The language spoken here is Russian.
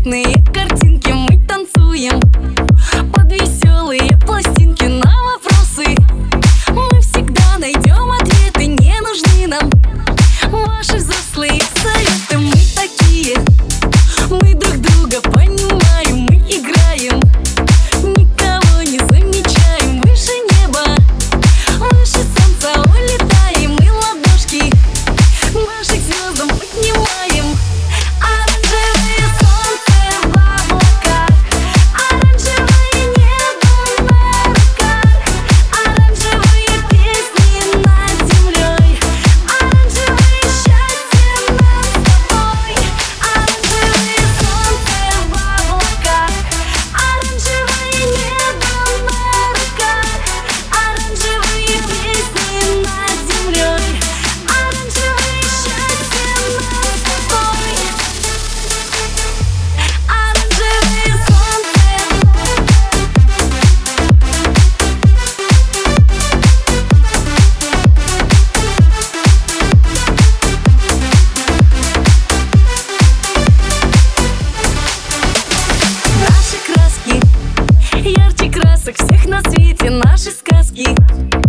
цветные картинки мы танцуем под веселые пластинки на вопросы. Мы всегда найдем ответы, не нужны нам ваши взрослые советы. Мы такие, мы друг друга понимаем, мы играем, никого не замечаем. Выше неба, выше солнца улетаем, и ладошки наши к звездам поднимаем. Оранжевое солнце в облаках, оранжевое небо на руках, оранжевые песни над землей, оранжевое счастье нас с тобой. Оранжевое солнце в облаках, оранжевое небо на руках, оранжевые песни над землей, оранжевое счастье нас с тобой. Оранжевое солнце. Наши краски ярче красок всех на свете, наши сказки